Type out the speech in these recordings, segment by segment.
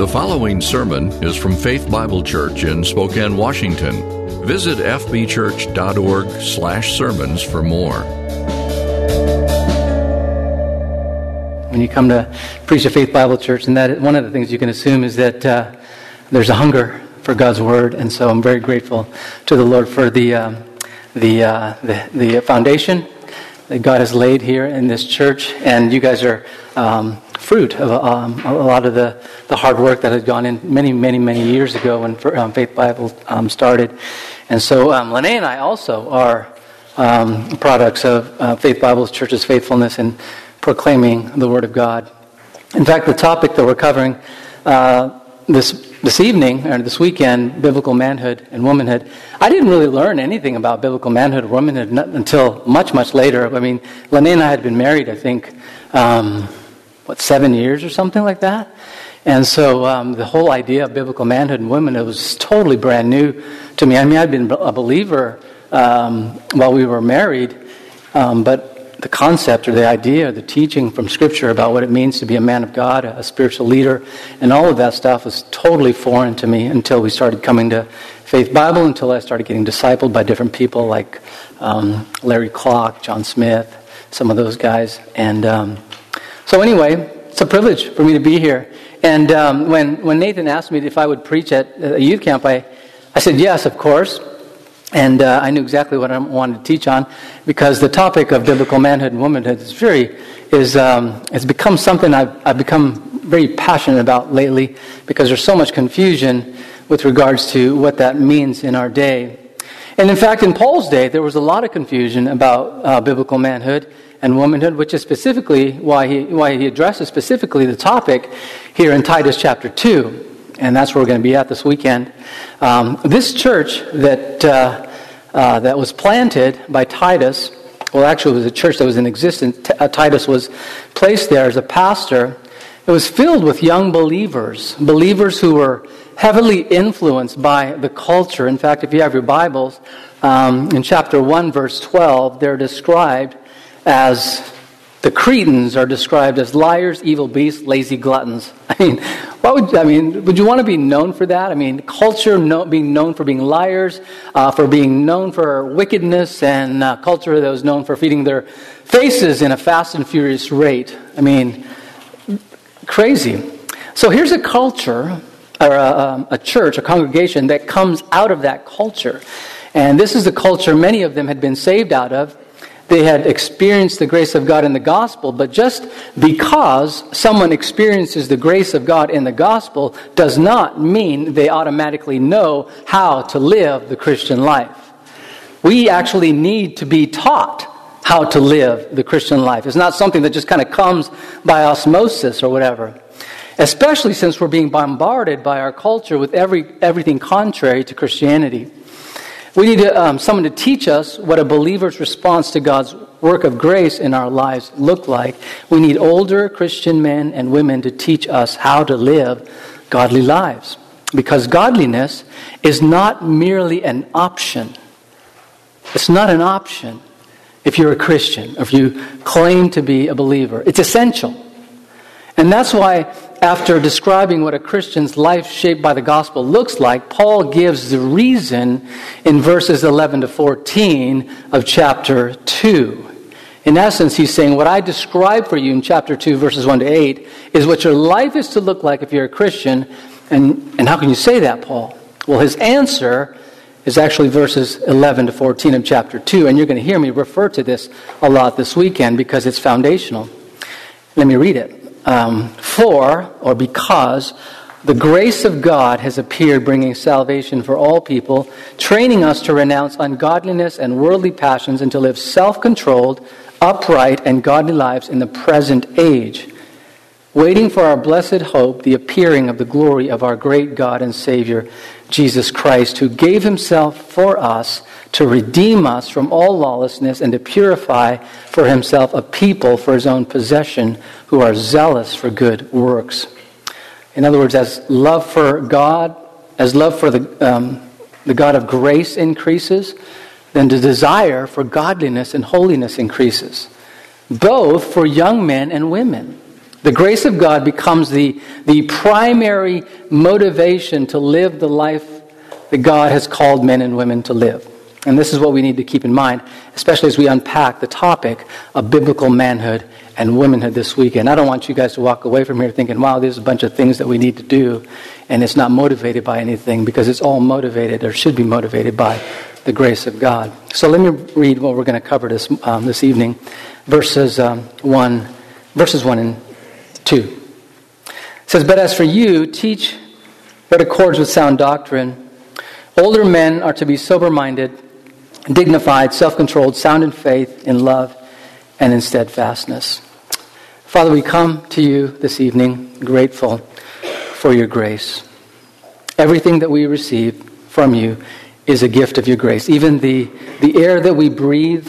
The following sermon is from Faith Bible Church in Spokane, Washington. Visit fbchurch.org/sermons for more. When you come to preach at Faith Bible Church, and that one of the things you can assume is that there's a hunger for God's Word, and so I'm very grateful to the Lord for the foundation that God has laid here in this church, and you guys are fruit of a lot of the hard work that had gone in many years ago when Faith Bible started. And so Lene and I also are products of Faith Bible Church's faithfulness in proclaiming the Word of God. In fact, the topic that we're covering this evening, or this weekend, biblical manhood and womanhood, I didn't really learn anything about biblical manhood or womanhood until much later. I mean, Lene and I had been married, I think, 7 years or something like that? And so the whole idea of biblical manhood and womanhood was totally brand new to me. I mean, I'd been a believer while we were married, but the concept or the idea, the teaching from Scripture about what it means to be a man of God, a spiritual leader, and all of that stuff was totally foreign to me until we started coming to Faith Bible, until I started getting discipled by different people like Larry Clark, John Smith, some of those guys. And so anyway, it's a privilege for me to be here. And when Nathan asked me if I would preach at a youth camp, I said yes, of course. And I knew exactly what I wanted to teach on, because the topic of biblical manhood and womanhood it's become something I've become very passionate about lately, because there's so much confusion with regards to what that means in our day. And in fact, in Paul's day, there was a lot of confusion about biblical manhood and womanhood, which is specifically why he addresses specifically the topic here in Titus chapter 2. And that's where we're going to be at this weekend. This church that was planted by Titus, well, actually it was a church that was in existence. Titus was placed there as a pastor. It was filled with young believers who were heavily influenced by the culture. In fact, if you have your Bibles, in chapter 1, verse 12, they're described as, the Cretans are described as liars, evil beasts, lazy gluttons. Would you want to be known for that? I mean, culture being known for being liars, for being known for wickedness, and culture that was known for feeding their faces in a fast and furious rate. I mean, crazy. So here's a culture, or a church, a congregation that comes out of that culture. And this is the culture many of them had been saved out of. They had experienced the grace of God in the gospel, but just because someone experiences the grace of God in the gospel does not mean they automatically know how to live the Christian life. We actually need to be taught how to live the Christian life. It's not something that just kind of comes by osmosis or whatever. Especially since we're being bombarded by our culture with everything contrary to Christianity. We need someone to teach us what a believer's response to God's work of grace in our lives look like. We need older Christian men and women to teach us how to live godly lives. Because godliness is not merely an option. It's not an option if you're a Christian, or if you claim to be a believer. It's essential. And that's why, after describing what a Christian's life shaped by the gospel looks like, Paul gives the reason in verses 11 to 14 of chapter 2. In essence, he's saying, what I described for you in chapter 2, verses 1 to 8, is what your life is to look like if you're a Christian. And how can you say that, Paul? Well, his answer is actually verses 11 to 14 of chapter 2. And you're going to hear me refer to this a lot this weekend because it's foundational. Let me read it. Because the grace of God has appeared, bringing salvation for all people, training us to renounce ungodliness and worldly passions and to live self-controlled, upright, and godly lives in the present age, waiting for our blessed hope, the appearing of the glory of our great God and Savior, Jesus Christ, who gave himself for us to redeem us from all lawlessness and to purify for himself a people for his own possession who are zealous for good works. In other words, as love for God, as love for the God of grace increases, then the desire for godliness and holiness increases, both for young men and women. The grace of God becomes the primary motivation to live the life that God has called men and women to live. And this is what we need to keep in mind, especially as we unpack the topic of biblical manhood and womanhood this weekend. I don't want you guys to walk away from here thinking, wow, there's a bunch of things that we need to do, and it's not motivated by anything, because it's all motivated, or should be motivated, by the grace of God. So let me read what we're going to cover this evening, verses 1 and 2. It says, "But as for you, teach what accords with sound doctrine. Older men are to be sober-minded, dignified, self-controlled, sound in faith, in love, and in steadfastness." Father, we come to you this evening grateful for your grace. Everything that we receive from you is a gift of your grace. Even the air that we breathe,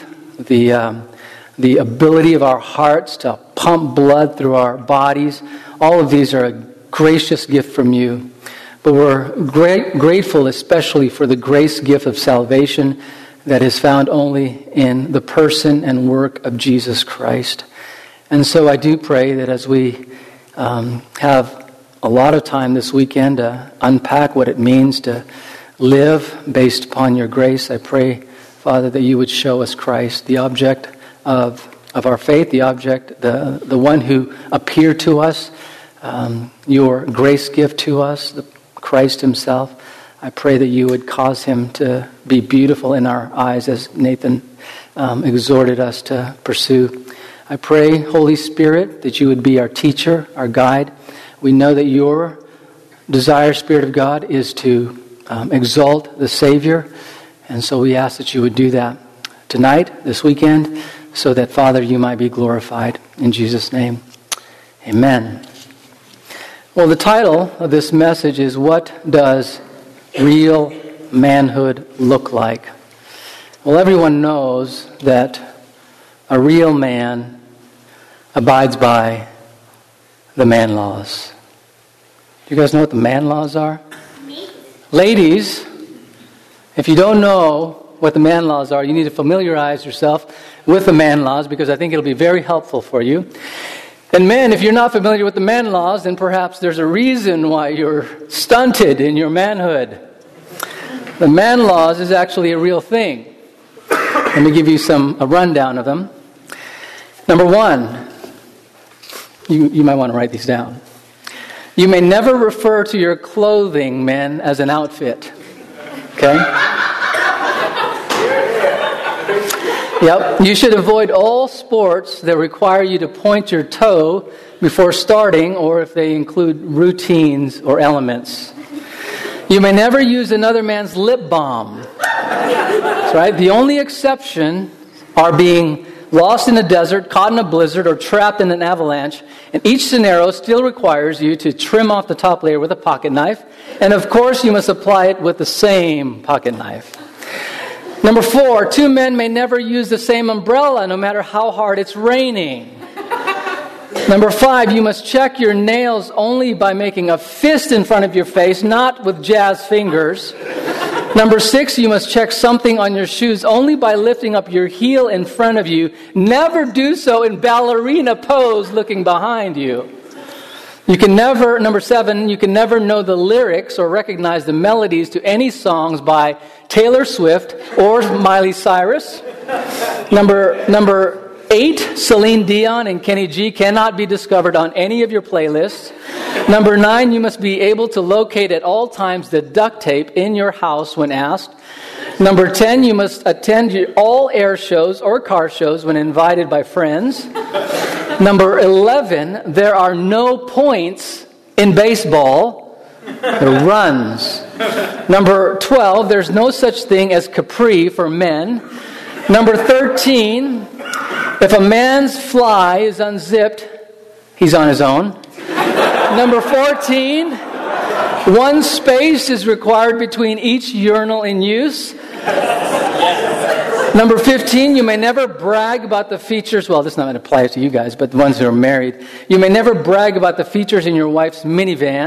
the ability of our hearts to pump blood through our bodies, all of these are a gracious gift from you. But we're grateful especially for the grace gift of salvation that is found only in the person and work of Jesus Christ. And so I do pray that as we have a lot of time this weekend to unpack what it means to live based upon your grace, I pray, Father, that you would show us Christ, the object of our faith, the object, the one who appeared to us, your grace gift to us, Christ himself. I pray that you would cause him to be beautiful in our eyes, as Nathan exhorted us to pursue. I pray, Holy Spirit, that you would be our teacher, our guide. We know that your desire, Spirit of God, is to exalt the Savior. And so we ask that you would do that tonight, this weekend, so that, Father, you might be glorified. In Jesus' name, amen. Well, the title of this message is, "What Does Real Manhood Look Like?" Well, everyone knows that a real man abides by the man laws. Do you guys know what the man laws are? Me? Ladies, if you don't know what the man laws are, you need to familiarize yourself with the man laws, because I think it'll be very helpful for you. And men, if you're not familiar with the man laws, then perhaps there's a reason why you're stunted in your manhood. The man laws is actually a real thing. Let me give you a rundown of them. Number one, you might want to write these down. You may never refer to your clothing, men, as an outfit. Okay? Yep. You should avoid all sports that require you to point your toe before starting, or if they include routines or elements. You may never use another man's lip balm. That's right. The only exception are being lost in a desert, caught in a blizzard, or trapped in an avalanche. And each scenario still requires you to trim off the top layer with a pocket knife. And of course, you must apply it with the same pocket knife. Number 4, 2 men may never use the same umbrella no matter how hard it's raining. Number 5, you must check your nails only by making a fist in front of your face, not with jazz fingers. Number 6, you must check something on your shoes only by lifting up your heel in front of you. Never do so in ballerina pose looking behind you. Number 7, you can never know the lyrics or recognize the melodies to any songs by Taylor Swift or Miley Cyrus. Number 8, Celine Dion and Kenny G cannot be discovered on any of your playlists. Number 9, you must be able to locate at all times the duct tape in your house when asked. Number 10, you must attend all air shows or car shows when invited by friends. Number 11, there are no points in baseball. There are runs. Number 12, there's no such thing as capri for men. Number 13, if a man's fly is unzipped, he's on his own. Number 14, 1 space is required between each urinal in use. Number 15, you may never brag about the features. Well, this not applies to you guys, but the ones who are married. You may never brag about the features in your wife's minivan.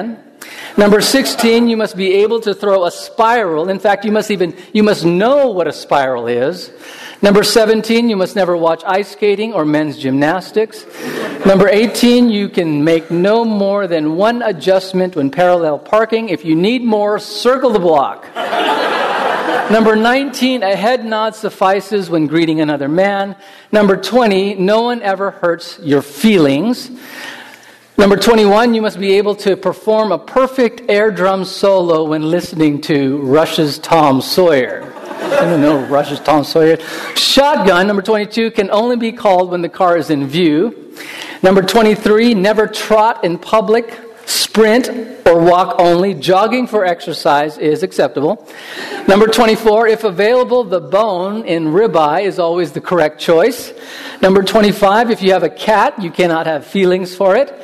Number 16, you must be able to throw a spiral. In fact, you must know what a spiral is. Number 17, you must never watch ice skating or men's gymnastics. Number 18, you can make no more than one adjustment when parallel parking. If you need more, circle the block. Number 19, a head nod suffices when greeting another man. Number 20, no one ever hurts your feelings. Number 21, you must be able to perform a perfect air drum solo when listening to Rush's Tom Sawyer. I don't know Rush's Tom Sawyer. Shotgun, number 22, can only be called when the car is in view. Number 23, never trot in public, sprint, or walk only. Jogging for exercise is acceptable. Number 24, if available, the bone in ribeye is always the correct choice. Number 25, if you have a cat, you cannot have feelings for it.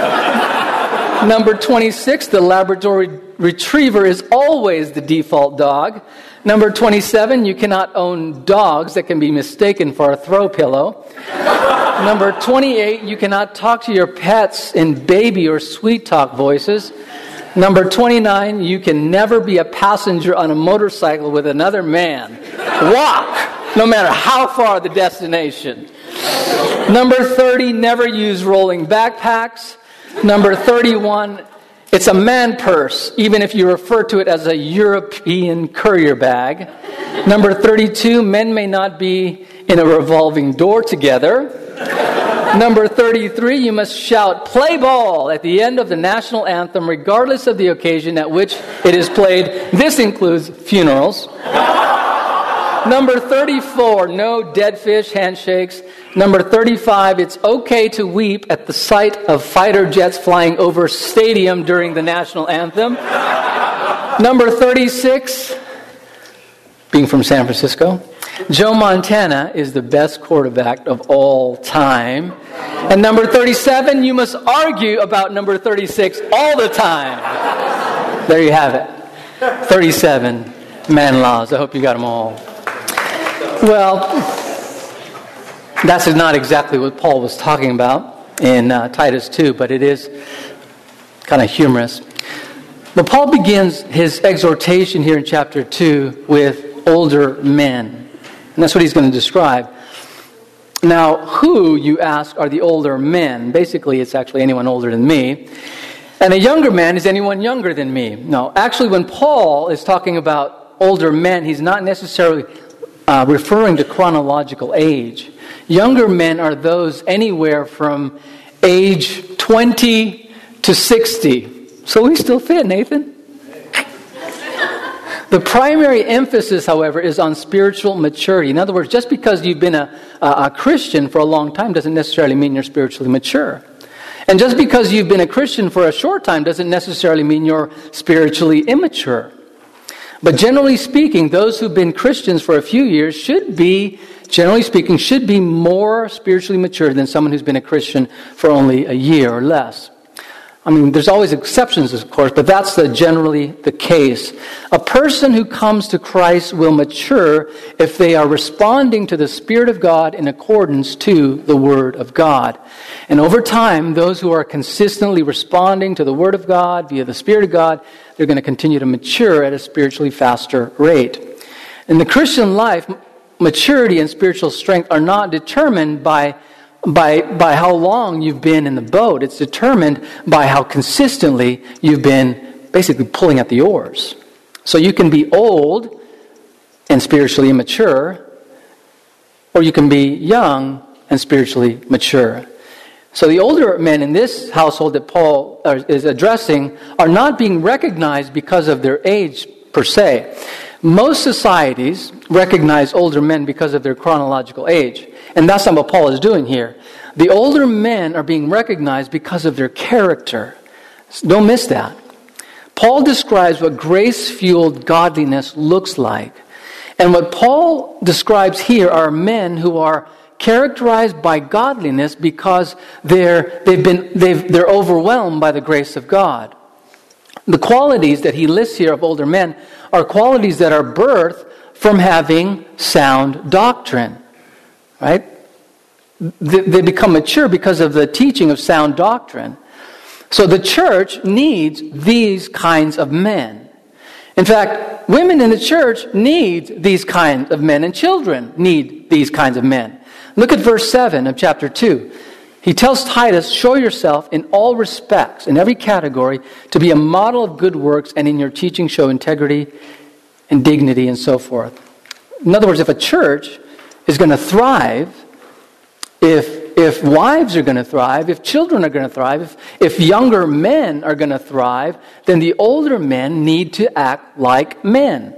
Number 26, the Labrador Retriever is always the default dog. Number 27, you cannot own dogs that can be mistaken for a throw pillow. Number 28, you cannot talk to your pets in baby or sweet talk voices. Number 29, you can never be a passenger on a motorcycle with another man. Walk, no matter how far the destination. Number 30, never use rolling backpacks. Number 31, it's a man purse, even if you refer to it as a European courier bag. Number 32, men may not be in a revolving door together. Number 33, you must shout, "Play ball," at the end of the national anthem, regardless of the occasion at which it is played. This includes funerals. Number 34, no dead fish handshakes. Number 35, it's okay to weep at the sight of fighter jets flying over stadium during the national anthem. Number 36, being from San Francisco, Joe Montana is the best quarterback of all time. And number 37, you must argue about number 36 all the time. There you have it. 37 man laws. I hope you got them all. Well, that's not exactly what Paul was talking about in Titus 2, but it is kind of humorous. But Paul begins his exhortation here in chapter 2 with older men. And that's what he's going to describe. Now, who, you ask, are the older men? Basically, it's actually anyone older than me. And a younger man is anyone younger than me. No, actually, when Paul is talking about older men, he's not necessarily referring to chronological age. Younger men are those anywhere from age 20 to 60. So we still fit, Nathan. The primary emphasis, however, is on spiritual maturity. In other words, just because you've been a Christian for a long time doesn't necessarily mean you're spiritually mature. And just because you've been a Christian for a short time doesn't necessarily mean you're spiritually immature. But generally speaking, those who've been Christians for a few years should be more spiritually mature than someone who's been a Christian for only a year or less. I mean, there's always exceptions, of course, but that's generally the case. A person who comes to Christ will mature if they are responding to the Spirit of God in accordance to the Word of God. And over time, those who are consistently responding to the Word of God via the Spirit of God, they're going to continue to mature at a spiritually faster rate. In the Christian life, maturity and spiritual strength are not determined by how long you've been in the boat. It's determined by how consistently you've been basically pulling at the oars. So you can be old and spiritually immature, or you can be young and spiritually mature. So the older men in this household that Paul is addressing are not being recognized because of their age per se. Most societies recognize older men because of their chronological age. And that's not what Paul is doing here. The older men are being recognized because of their character. Don't miss that. Paul describes what grace-fueled godliness looks like. And what Paul describes here are men who are characterized by godliness because they're overwhelmed by the grace of God. The qualities that he lists here of older men are qualities that are birthed from having sound doctrine. Right? They become mature because of the teaching of sound doctrine. So the church needs these kinds of men. In fact, women in the church need these kinds of men, and children need these kinds of men. Look at verse 7 of chapter 2. He tells Titus, show yourself in all respects, in every category, to be a model of good works, and in your teaching show integrity and dignity and so forth. In other words, if a church is going to thrive, if wives are going to thrive, if children are going to thrive, if younger men are going to thrive, then the older men need to act like men.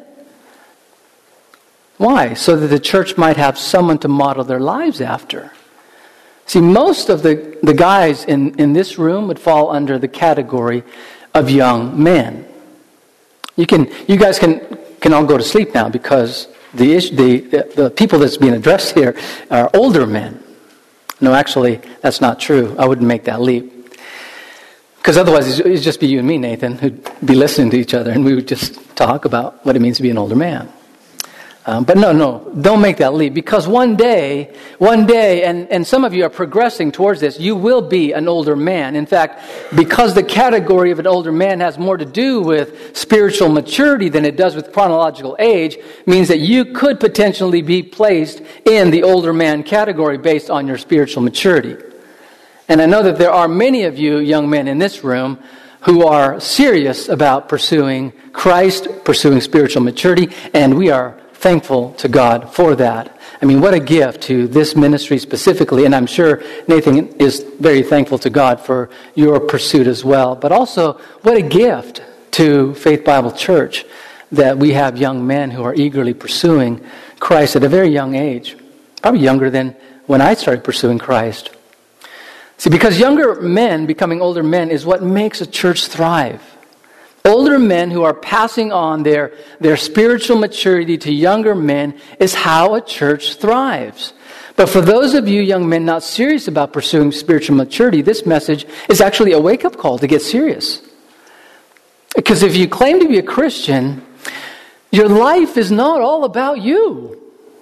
Why? So that the church might have someone to model their lives after. See, most of the guys in this room would fall under the category of young men. You guys can all go to sleep now because the people that's being addressed here are older men. No, actually, that's not true. I wouldn't make that leap. Because otherwise, it'd just be you and me, Nathan, who'd be listening to each other, and we would just talk about what it means to be an older man. But no, don't make that leap. Because one day, and some of you are progressing towards this, you will be an older man. In fact, because the category of an older man has more to do with spiritual maturity than it does with chronological age, means that you could potentially be placed in the older man category based on your spiritual maturity. And I know that there are many of you young men in this room who are serious about pursuing Christ, pursuing spiritual maturity, and we are thankful to God for that. I mean, what a gift to this ministry specifically, and I'm sure Nathan is very thankful to God for your pursuit as well. But also, what a gift to Faith Bible Church that we have young men who are eagerly pursuing Christ at a very young age, probably younger than when I started pursuing Christ. See, because younger men becoming older men is what makes a church thrive. Older men who are passing on their spiritual maturity to younger men is how a church thrives. But for those of you young men not serious about pursuing spiritual maturity, this message is actually a wake-up call to get serious. Because if you claim to be a Christian, your life is not all about you.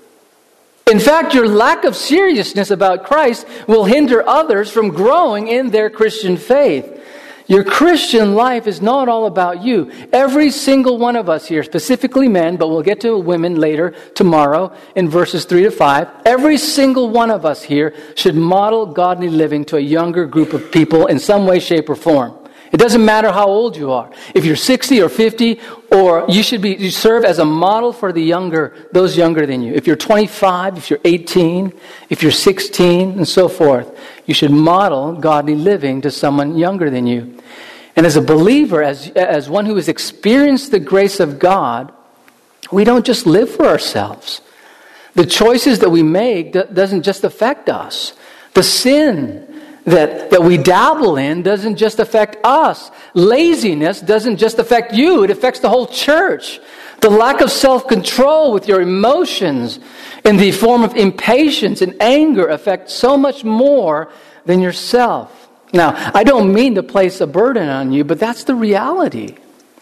In fact, your lack of seriousness about Christ will hinder others from growing in their Christian faith. Your Christian life is not all about you. Every single one of us here, specifically men, but we'll get to women later tomorrow in verses 3 to 5. Every single one of us here should model godly living to a younger group of people in some way, shape, or form. It doesn't matter how old you are. If you're 60 or 50, or you serve as a model for those younger than you. If you're 25, if you're 18, if you're 16, and so forth, you should model godly living to someone younger than you. And as a believer, as one who has experienced the grace of God, we don't just live for ourselves. The choices that we make doesn't just affect us. The sin that we dabble in doesn't just affect us. Laziness doesn't just affect you, it affects the whole church. The lack of self-control with your emotions in the form of impatience and anger affects so much more than yourself. Now, I don't mean to place a burden on you, but that's the reality.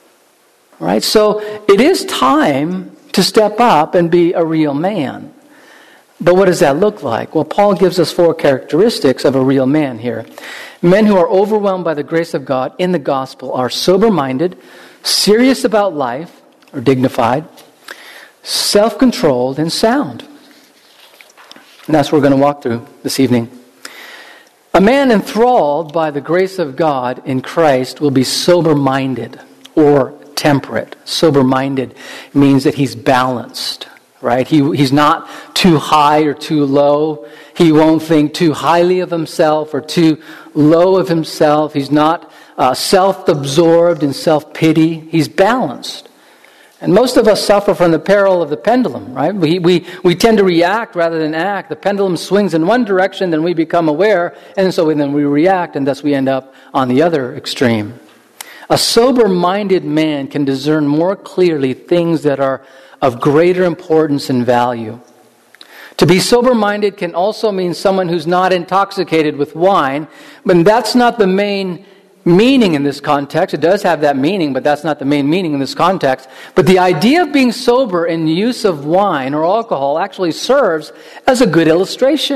All right? So it is time to step up and be a real man. But what does that look like? Well, Paul gives us 4 characteristics of a real man here. Men who are overwhelmed by the grace of God in the gospel are sober-minded, serious about life, or dignified, self-controlled, and sound. And that's what we're going to walk through this evening. A man enthralled by the grace of God in Christ will be sober-minded or temperate. Sober-minded means that he's balanced. Right? He's not too high or too low. He won't think too highly of himself or too low of himself. He's not self-absorbed in self-pity. He's balanced. And most of us suffer from the peril of the pendulum, right? We tend to react rather than act. The pendulum swings in one direction, then we become aware, and so then we react, and thus we end up on the other extreme. A sober-minded man can discern more clearly things that are of greater importance and value. To be sober-minded can also mean someone who's not intoxicated with wine, but that's not the main meaning in this context. It does have that meaning, but that's not the main meaning in this context. But the idea of being sober in the use of wine or alcohol actually serves as a good illustration.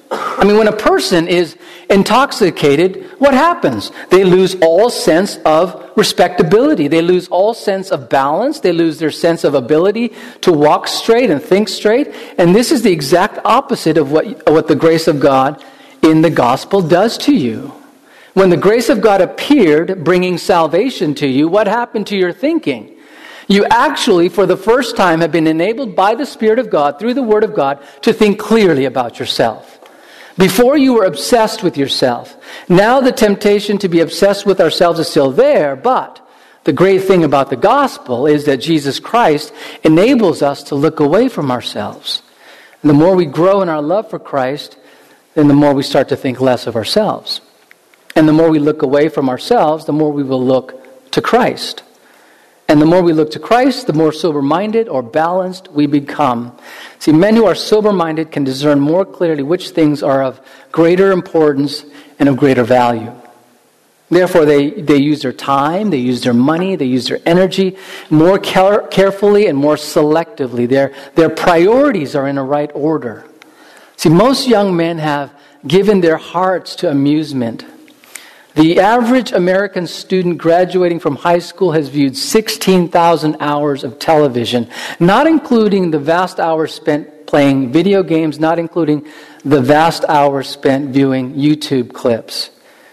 I mean, when a person is intoxicated, what happens? They lose all sense of respectability. They lose all sense of balance. They lose their sense of ability to walk straight and think straight. And this is the exact opposite of what the grace of God in the gospel does to you. When the grace of God appeared, bringing salvation to you, what happened to your thinking? You actually, for the first time, have been enabled by the Spirit of God, through the Word of God, to think clearly about yourself. Before you were obsessed with yourself. Now the temptation to be obsessed with ourselves is still there, but the great thing about the gospel is that Jesus Christ enables us to look away from ourselves. And the more we grow in our love for Christ, then the more we start to think less of ourselves. And the more we look away from ourselves, the more we will look to Christ. And the more we look to Christ, the more sober-minded or balanced we become. See, men who are sober-minded can discern more clearly which things are of greater importance and of greater value. Therefore, they use their time, they use their money, they use their energy more carefully and more selectively. Their priorities are in a right order. See, most young men have given their hearts to amusement. The average American student graduating from high school has viewed 16,000 hours of television, not including the vast hours spent playing video games, not including the vast hours spent viewing YouTube clips.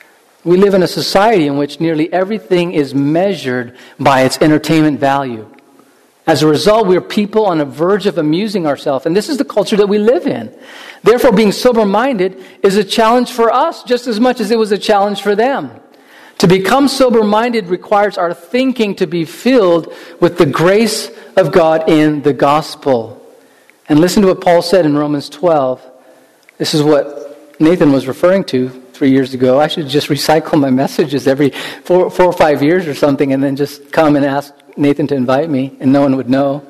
We live in a society in which nearly everything is measured by its entertainment value. As a result, we are people on the verge of amusing ourselves, and this is the culture that we live in. Therefore, being sober-minded is a challenge for us just as much as it was a challenge for them. To become sober-minded requires our thinking to be filled with the grace of God in the gospel. And listen to what Paul said in Romans 12. This is what Nathan was referring to 3 years ago. I should just recycle my messages every 4 or 5 years or something and then just come and ask Nathan to invite me and no one would know.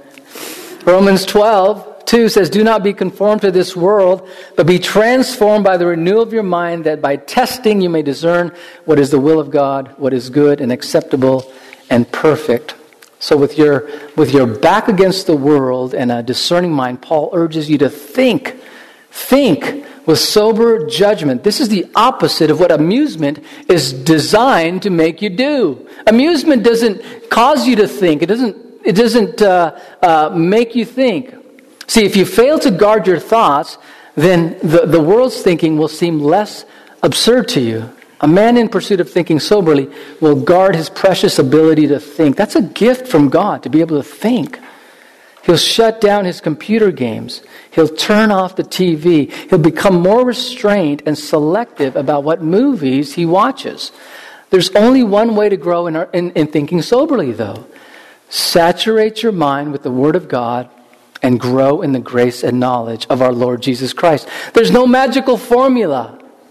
Romans 12:2 says, "Do not be conformed to this world, but be transformed by the renewal of your mind, that by testing you may discern what is the will of God, what is good and acceptable and perfect." So with your back against the world and a discerning mind, Paul urges you to think with sober judgment. This is the opposite of what amusement is designed to make you do. Amusement doesn't cause you to think. It doesn't make you think. See, if you fail to guard your thoughts, then the world's thinking will seem less absurd to you. A man in pursuit of thinking soberly will guard his precious ability to think. That's a gift from God, to be able to think. He'll shut down his computer games. He'll turn off the TV. He'll become more restrained and selective about what movies he watches. There's only one way to grow in thinking soberly, though. Saturate your mind with the Word of God and grow in the grace and knowledge of our Lord Jesus Christ. There's no magical formula.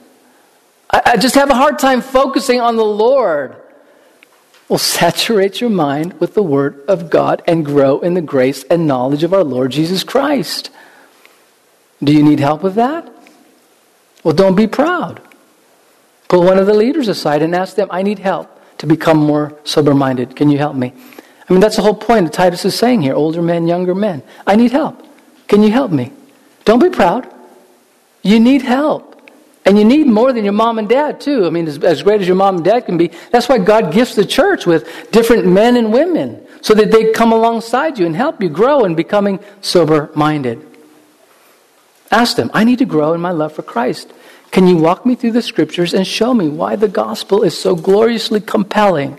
I just have a hard time focusing on the Lord. Well, saturate your mind with the Word of God and grow in the grace and knowledge of our Lord Jesus Christ. Do you need help with that? Well, don't be proud. Pull one of the leaders aside and ask them, I need help to become more sober-minded. Can you help me? I mean, that's the whole point that Titus is saying here. Older men, younger men. I need help. Can you help me? Don't be proud. You need help. And you need more than your mom and dad, too. I mean, as great as your mom and dad can be, that's why God gifts the church with different men and women, so that they come alongside you and help you grow in becoming sober-minded. Ask them, I need to grow in my love for Christ. Can you walk me through the Scriptures and show me why the gospel is so gloriously compelling?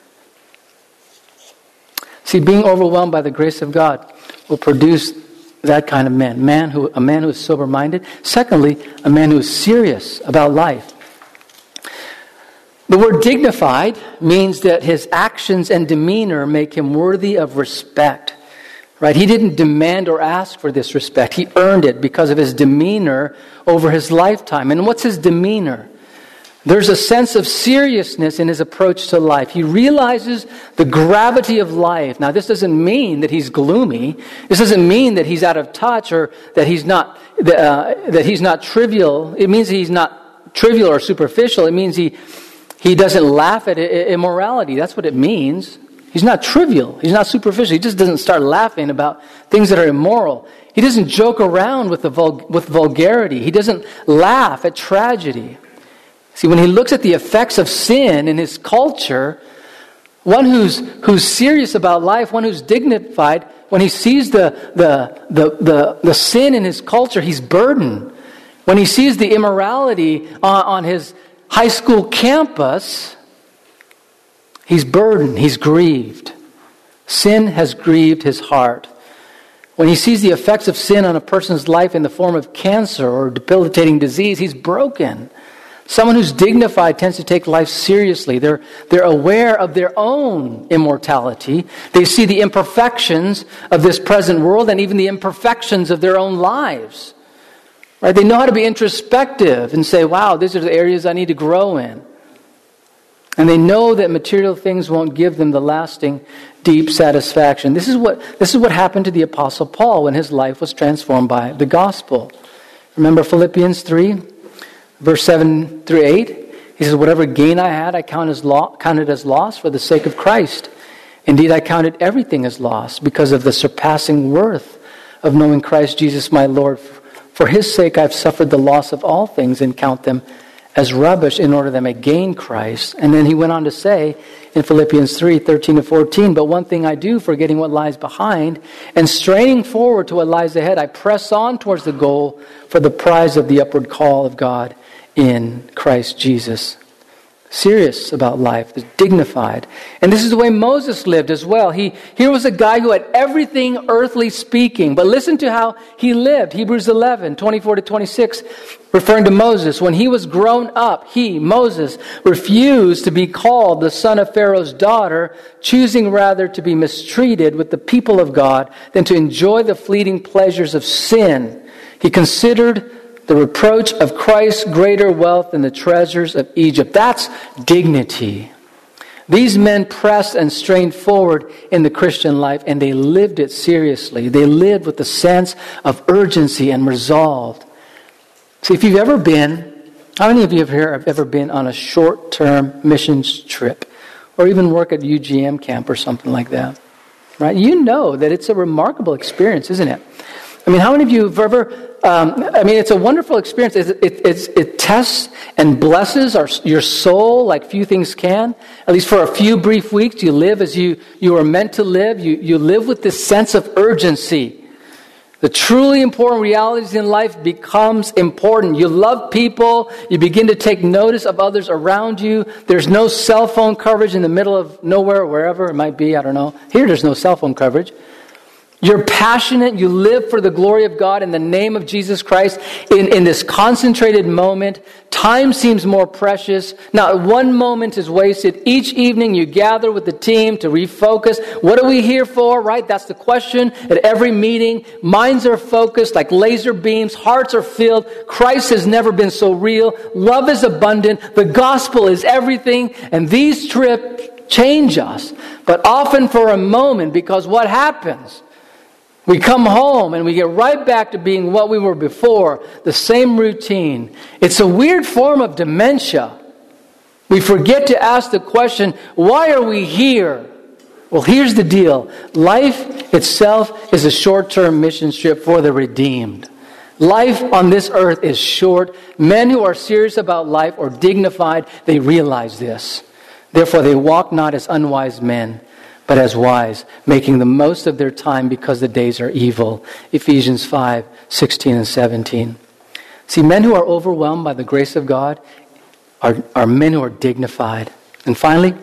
See, being overwhelmed by the grace of God will produce that kind of man. A man who is sober-minded. Secondly, a man who is serious about life. The word dignified means that his actions and demeanor make him worthy of respect. Right? He didn't demand or ask for this respect. He earned it because of his demeanor over his lifetime. And what's his demeanor? There's a sense of seriousness in his approach to life. He realizes the gravity of life. Now, this doesn't mean that he's gloomy. This doesn't mean that he's out of touch or that he's not trivial. It means he's not trivial or superficial. It means he doesn't laugh at immorality. That's what it means. He's not trivial. He's not superficial. He just doesn't start laughing about things that are immoral. He doesn't joke around with vulgarity. He doesn't laugh at tragedy. See, when he looks at the effects of sin in his culture, one who's serious about life, one who's dignified, when he sees the sin in his culture, he's burdened. When he sees the immorality on his high school campus, he's burdened, he's grieved. Sin has grieved his heart. When he sees the effects of sin on a person's life in the form of cancer or debilitating disease, he's broken. Someone who's dignified tends to take life seriously. They're aware of their own immortality. They see the imperfections of this present world and even the imperfections of their own lives. Right? They know how to be introspective and say, wow, these are the areas I need to grow in. And they know that material things won't give them the lasting, deep satisfaction. This is what happened to the Apostle Paul when his life was transformed by the gospel. Remember Philippians 3, verse 7 through 8? He says, whatever gain I had, I counted as loss for the sake of Christ. Indeed, I counted everything as loss because of the surpassing worth of knowing Christ Jesus my Lord. For his sake I've suffered the loss of all things and count them as rubbish in order that I may gain Christ. And then he went on to say in Philippians 3, 13 to 14, but one thing I do, forgetting what lies behind and straining forward to what lies ahead, I press on towards the goal for the prize of the upward call of God in Christ Jesus. Serious about life, dignified. And this is the way Moses lived as well. Here was a guy who had everything earthly speaking, but listen to how he lived. Hebrews 11, 24 to 26, referring to Moses. When he was grown up, he, Moses, refused to be called the son of Pharaoh's daughter, choosing rather to be mistreated with the people of God than to enjoy the fleeting pleasures of sin. He considered the reproach of Christ greater wealth than the treasures of Egypt. That's dignity. These men pressed and strained forward in the Christian life, and they lived it seriously. They lived with a sense of urgency and resolve. See, if you've ever been, how many of you here have ever been on a short-term missions trip, or even work at UGM camp or something like that? Right? You know that it's a remarkable experience, isn't it? I mean, how many of you have ever... it's a wonderful experience. It tests and blesses your soul like few things can. At least for a few brief weeks, you live as you are meant to live. You live with this sense of urgency. The truly important realities in life becomes important. You love people. You begin to take notice of others around you. There's no cell phone coverage in the middle of nowhere, wherever it might be. I don't know. Here, there's no cell phone coverage. You're passionate. You live for the glory of God in the name of Jesus Christ. In this concentrated moment, time seems more precious. Not one moment is wasted. Each evening you gather with the team to refocus. What are we here for, right? That's the question at every meeting. Minds are focused like laser beams. Hearts are filled. Christ has never been so real. Love is abundant. The gospel is everything. And these trips change us. But often for a moment, because what happens? We come home and we get right back to being what we were before, the same routine. It's a weird form of dementia. We forget to ask the question, why are we here? Well, here's the deal. Life itself is a short-term mission trip for the redeemed. Life on this earth is short. Men who are serious about life or dignified, they realize this. Therefore, they walk not as unwise men, but as wise, making the most of their time because the days are evil. Ephesians 5, 16 and 17. See, men who are overwhelmed by the grace of God are men who are dignified. And finally,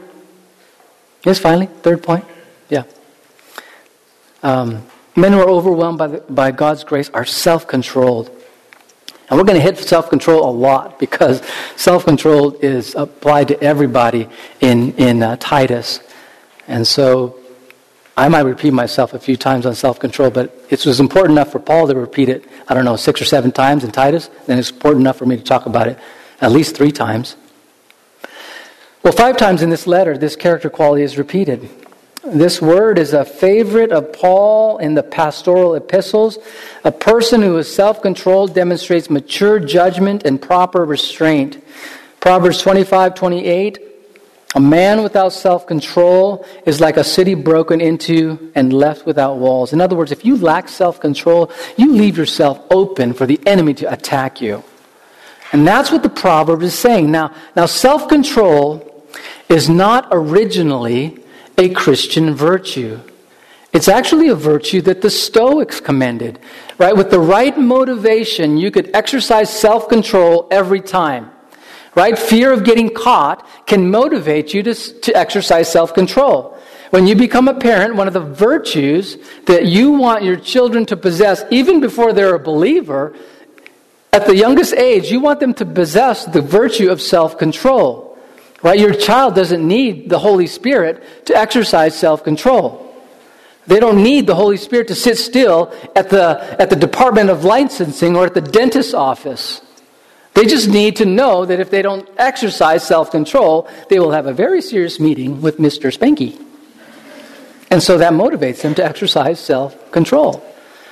third point. Yeah. Men who are overwhelmed by God's grace are self-controlled. And we're going to hit self-control a lot because self-control is applied to everybody in Titus. And so I might repeat myself a few times on self-control, but it was important enough for Paul to repeat it, 6 or 7 times in Titus, then it's important enough for me to talk about it at least 3 times. Well, 5 times in this letter, this character quality is repeated. This word is a favorite of Paul in the pastoral epistles. A person who is self-controlled demonstrates mature judgment and proper restraint. Proverbs 25:28. A man without self-control is like a city broken into and left without walls. In other words, if you lack self-control, you leave yourself open for the enemy to attack you. And that's what the proverb is saying. Now self-control is not originally a Christian virtue. It's actually a virtue that the Stoics commended. Right? With the right motivation, you could exercise self-control every time. Right? Fear of getting caught can motivate you to exercise self-control. When you become a parent, one of the virtues that you want your children to possess, even before they're a believer, at the youngest age, you want them to possess the virtue of self-control. Right? Your child doesn't need the Holy Spirit to exercise self-control. They don't need the Holy Spirit to sit still at the Department of Licensing or at the dentist's office. They just need to know that if they don't exercise self-control, they will have a very serious meeting with Mr. Spanky. And so that motivates them to exercise self-control.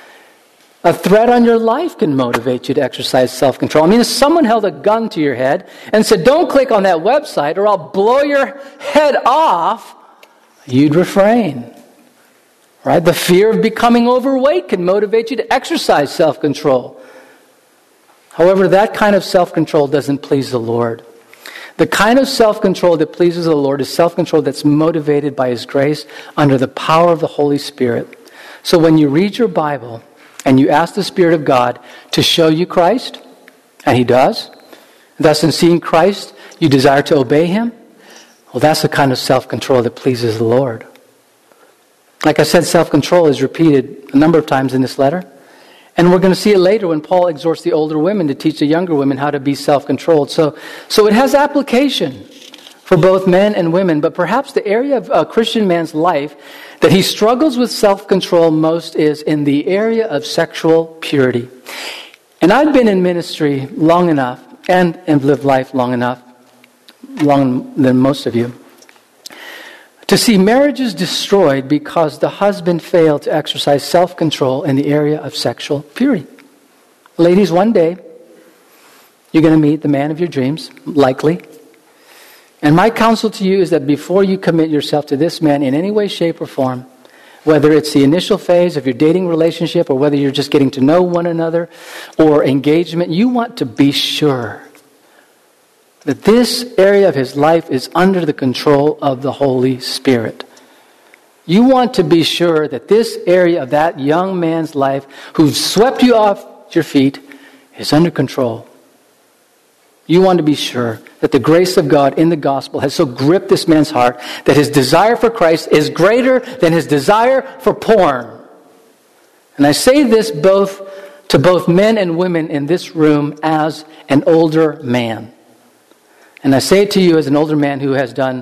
A threat on your life can motivate you to exercise self-control. I mean, if someone held a gun to your head and said, don't click on that website or I'll blow your head off, you'd refrain. Right? The fear of becoming overweight can motivate you to exercise self-control. However, that kind of self-control doesn't please the Lord. The kind of self-control that pleases the Lord is self-control that's motivated by His grace under the power of the Holy Spirit. So when you read your Bible and you ask the Spirit of God to show you Christ, and He does, thus in seeing Christ, you desire to obey Him, well, that's the kind of self-control that pleases the Lord. Like I said, self-control is repeated a number of times in this letter. And we're going to see it later when Paul exhorts the older women to teach the younger women how to be self-controlled. So it has application for both men and women. But perhaps the area of a Christian man's life that he struggles with self-control most is in the area of sexual purity. And I've been in ministry long enough and lived life long enough, longer than most of you, to see marriages destroyed because the husband failed to exercise self-control in the area of sexual purity. Ladies, one day, you're going to meet the man of your dreams, likely. And my counsel to you is that before you commit yourself to this man in any way, shape, or form, whether it's the initial phase of your dating relationship or whether you're just getting to know one another or engagement, you want to be sure that this area of his life is under the control of the Holy Spirit. You want to be sure that this area of that young man's life who swept you off your feet is under control. You want to be sure that the grace of God in the gospel has so gripped this man's heart that his desire for Christ is greater than his desire for porn. And I say this to both men and women in this room as an older man. And I say it to you as an older man who has done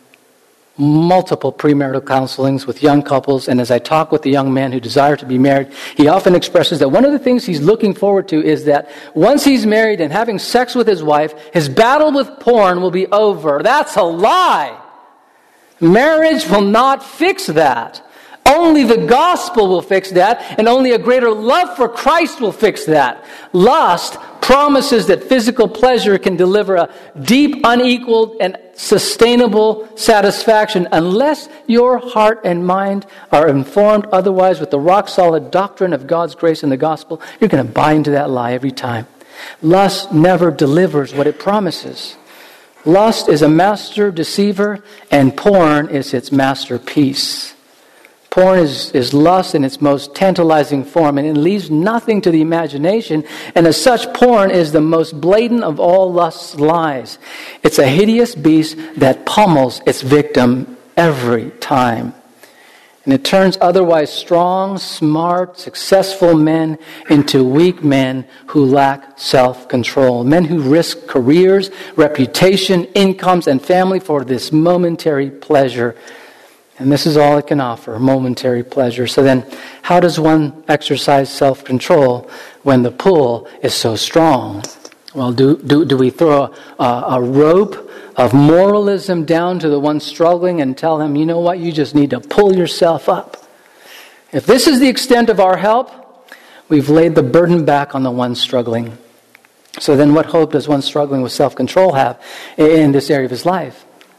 multiple premarital counselings with young couples, and as I talk with the young men who desire to be married, he often expresses that one of the things he's looking forward to is that once he's married and having sex with his wife, his battle with porn will be over. That's a lie. Marriage will not fix that. Only the gospel will fix that, and only a greater love for Christ will fix that. Lust promises that physical pleasure can deliver a deep, unequaled, and sustainable satisfaction unless your heart and mind are informed otherwise with the rock-solid doctrine of God's grace and the gospel. You're going to buy into that lie every time. Lust never delivers what it promises. Lust is a master deceiver, and porn is its masterpiece. Porn is lust in its most tantalizing form, and it leaves nothing to the imagination. And as such, porn is the most blatant of all lust's lies. It's a hideous beast that pummels its victim every time. And it turns otherwise strong, smart, successful men into weak men who lack self-control. Men who risk careers, reputation, incomes, and family for this momentary pleasure. And this is all it can offer, momentary pleasure. So then, how does one exercise self-control when the pull is so strong? Well, do we throw a rope of moralism down to the one struggling and tell him, you know what, you just need to pull yourself up? If this is the extent of our help, we've laid the burden back on the one struggling. So then what hope does one struggling with self-control have in this area of his life?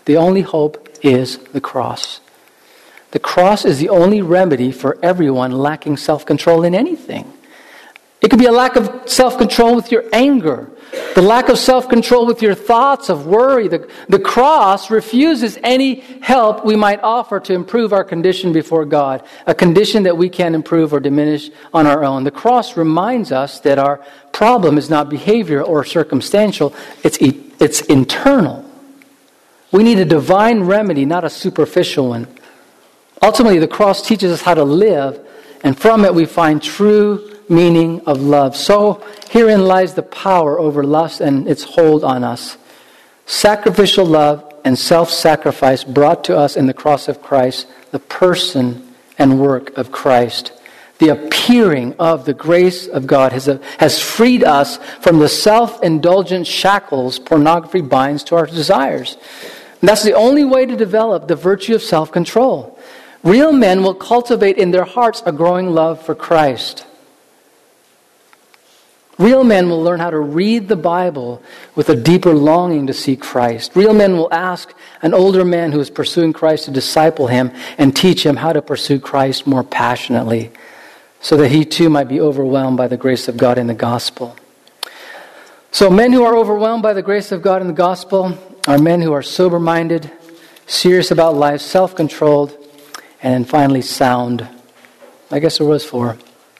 The only hope is the cross. The cross is the only remedy for everyone lacking self-control in anything. It could be a lack of self-control with your anger, the lack of self-control with your thoughts of worry. The cross refuses any help we might offer to improve our condition before God, a condition that we can't improve or diminish on our own. The cross reminds us that our problem is not behavioral or circumstantial, it's internal. We need a divine remedy, not a superficial one. Ultimately, the cross teaches us how to live, and from it we find true meaning of love. So herein lies the power over lust and its hold on us. Sacrificial love and self-sacrifice brought to us in the cross of Christ, the person and work of Christ. The appearing of the grace of God has freed us from the self-indulgent shackles pornography binds to our desires. And that's the only way to develop the virtue of self-control. Real men will cultivate in their hearts a growing love for Christ. Real men will learn how to read the Bible with a deeper longing to see Christ. Real men will ask an older man who is pursuing Christ to disciple him and teach him how to pursue Christ more passionately, so that he too might be overwhelmed by the grace of God in the gospel. So men who are overwhelmed by the grace of God in the gospel are men who are sober-minded, serious about life, self-controlled, and then finally sound. I guess there was 4.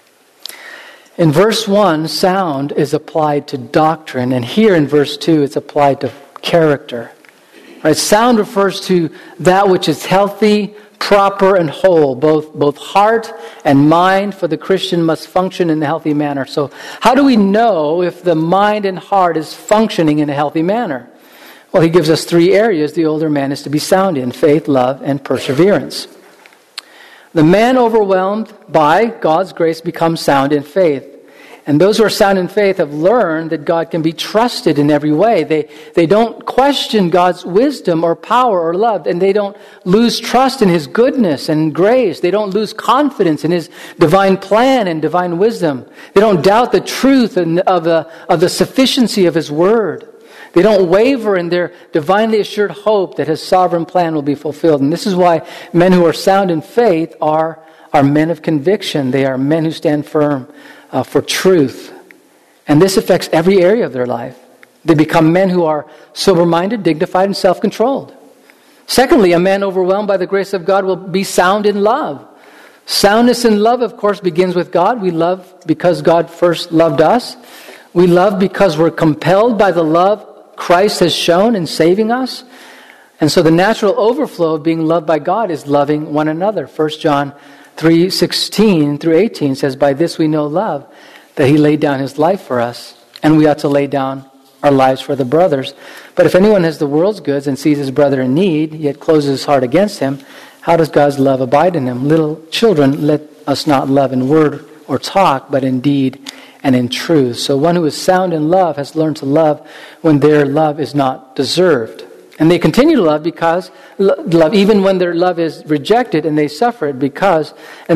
In verse 1, sound is applied to doctrine, and here in verse 2, it's applied to character. Right? Sound refers to that which is healthy, proper, and whole. Both heart and mind for the Christian must function in a healthy manner. So how do we know if the mind and heart is functioning in a healthy manner? Well, he gives us 3 areas the older man is to be sound in: faith, love, and perseverance. The man overwhelmed by God's grace becomes sound in faith. And those who are sound in faith have learned that God can be trusted in every way. They don't question God's wisdom or power or love, and they don't lose trust in His goodness and grace. They don't lose confidence in His divine plan and divine wisdom. They don't doubt the truth of the sufficiency of His word. They don't waver in their divinely assured hope that His sovereign plan will be fulfilled. And this is why men who are sound in faith are men of conviction. They are men who stand firm for truth. And this affects every area of their life. They become men who are sober-minded, dignified, and self-controlled. Secondly, a man overwhelmed by the grace of God will be sound in love. Soundness in love, of course, begins with God. We love because God first loved us. We love because we're compelled by the love Christ has shown in saving us. And so the natural overflow of being loved by God is loving one another. 1 John 3:16 through 18 says, "By this we know love, that He laid down His life for us, and we ought to lay down our lives for the brothers. But if anyone has the world's goods and sees his brother in need, yet closes his heart against him, how does God's love abide in him? Little children, let us not love in word or talk, but in deed and in truth." So one who is sound in love has learned to love when their love is not deserved. And they continue to love even when their love is rejected, and they suffer because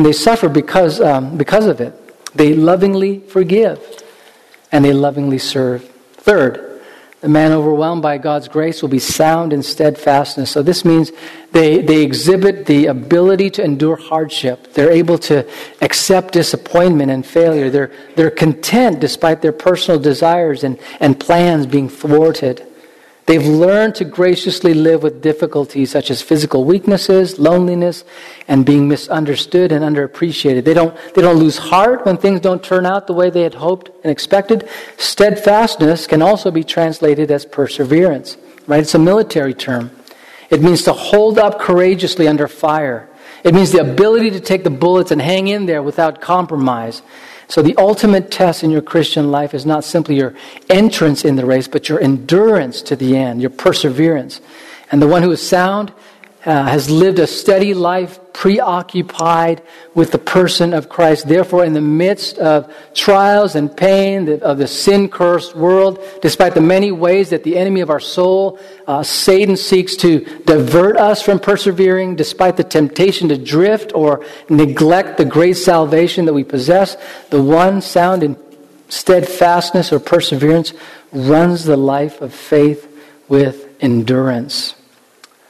of it. They lovingly forgive, and they lovingly serve. Third, the man overwhelmed by God's grace will be sound in steadfastness. So this means they exhibit the ability to endure hardship. They're able to accept disappointment and failure. They're content despite their personal desires and plans being thwarted. They've learned to graciously live with difficulties such as physical weaknesses, loneliness, and being misunderstood and underappreciated. They don't lose heart when things don't turn out the way they had hoped and expected. Steadfastness can also be translated as perseverance, right? It's a military term. It means to hold up courageously under fire. It means the ability to take the bullets and hang in there without compromise. So the ultimate test in your Christian life is not simply your entrance in the race, but your endurance to the end, your perseverance. And the one who is sound has lived a steady life preoccupied with the person of Christ. Therefore, in the midst of trials and pain of the sin-cursed world, despite the many ways that the enemy of our soul, Satan, seeks to divert us from persevering, despite the temptation to drift or neglect the great salvation that we possess, the one sound in steadfastness or perseverance runs the life of faith with endurance.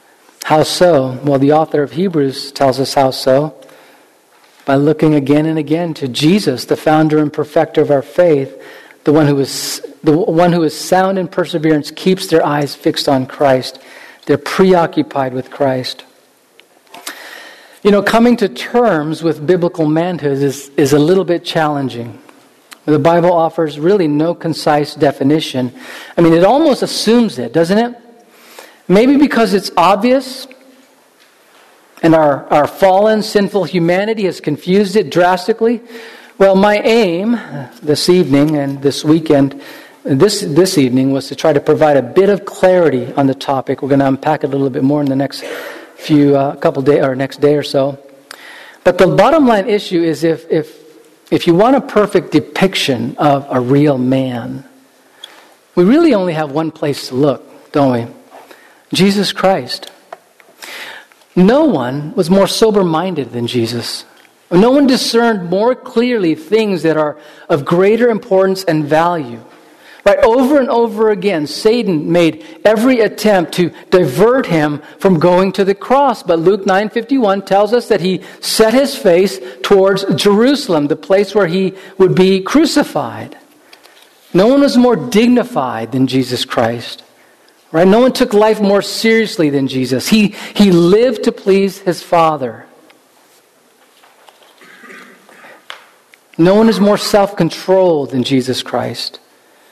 How so? Well, the author of Hebrews tells us how so. By looking again and again to Jesus, the founder and perfecter of our faith, the one who is sound in perseverance, keeps their eyes fixed on Christ. They're preoccupied with Christ. You know, coming to terms with biblical manhood is a little bit challenging. The Bible offers really no concise definition. I mean, it almost assumes it, doesn't it? Maybe because it's obvious, and our fallen, sinful humanity has confused it drastically. Well, my aim this evening and this weekend, this evening, was to try to provide a bit of clarity on the topic. We're going to unpack it a little bit more in the next couple days or next day or so. But the bottom line issue is if you want a perfect depiction of a real man, we really only have one place to look, don't we? Jesus Christ. No one was more sober-minded than Jesus. No one discerned more clearly things that are of greater importance and value. Right? Over and over again, Satan made every attempt to divert him from going to the cross. But Luke 9:51 tells us that he set his face towards Jerusalem, the place where he would be crucified. No one was more dignified than Jesus Christ. Right? No one took life more seriously than Jesus. He lived to please his Father. No one is more self-controlled than Jesus Christ.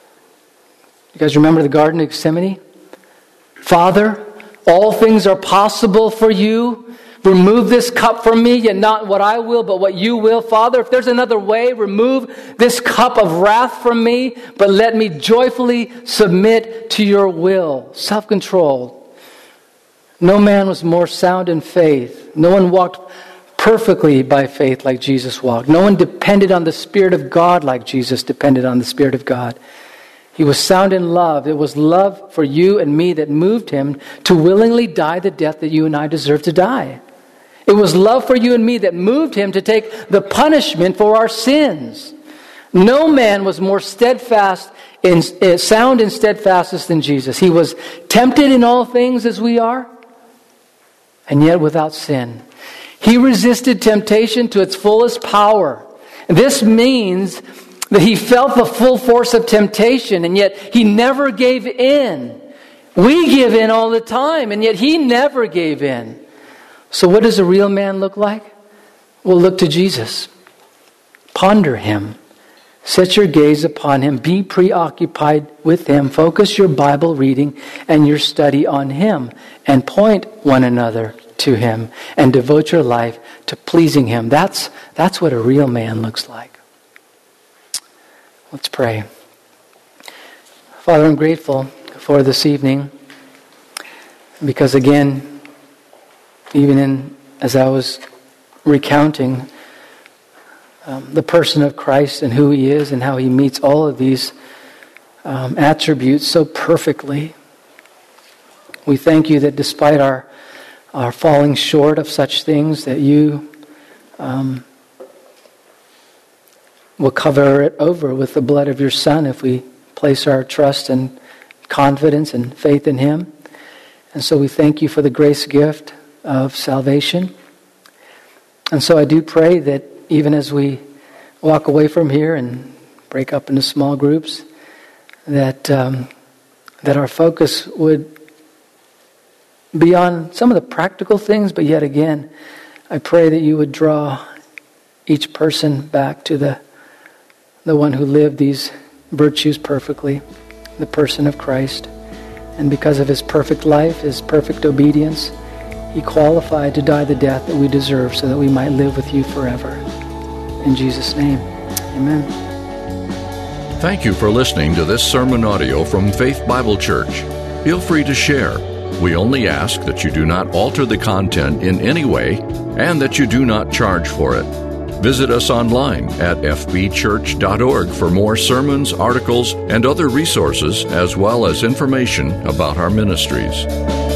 You guys remember the Garden of Gethsemane? Father, all things are possible for you. Remove this cup from me, yet not what I will, but what you will. Father, if there's another way, remove this cup of wrath from me, but let me joyfully submit to your will. Self-controlled. No man was more sound in faith. No one walked perfectly by faith like Jesus walked. No one depended on the Spirit of God like Jesus depended on the Spirit of God. He was sound in love. It was love for you and me that moved him to willingly die the death that you and I deserve to die. It was love for you and me that moved him to take the punishment for our sins. No man was more steadfast, sound in steadfastness than Jesus. He was tempted in all things as we are, and yet without sin. He resisted temptation to its fullest power. This means that he felt the full force of temptation, and yet he never gave in. We give in all the time, and yet he never gave in. So what does a real man look like? Well, look to Jesus. Ponder him. Set your gaze upon him. Be preoccupied with him. Focus your Bible reading and your study on him. And point one another to him. And devote your life to pleasing him. That's what a real man looks like. Let's pray. Father, I'm grateful for this evening. Because again, even as I was recounting the person of Christ and who he is and how he meets all of these attributes so perfectly, we thank you that despite our falling short of such things, that you will cover it over with the blood of your Son if we place our trust and confidence and faith in him. And so we thank you for the grace gift of salvation. And so I do pray that even as we walk away from here and break up into small groups, that our focus would be on some of the practical things, but yet again, I pray that you would draw each person back to the one who lived these virtues perfectly, the person of Christ. And because of his perfect life, his perfect obedience, he qualified to die the death that we deserve so that we might live with you forever. In Jesus' name, amen. Thank you for listening to this sermon audio from Faith Bible Church. Feel free to share. We only ask that you do not alter the content in any way and that you do not charge for it. Visit us online at fbchurch.org for more sermons, articles, and other resources, as well as information about our ministries.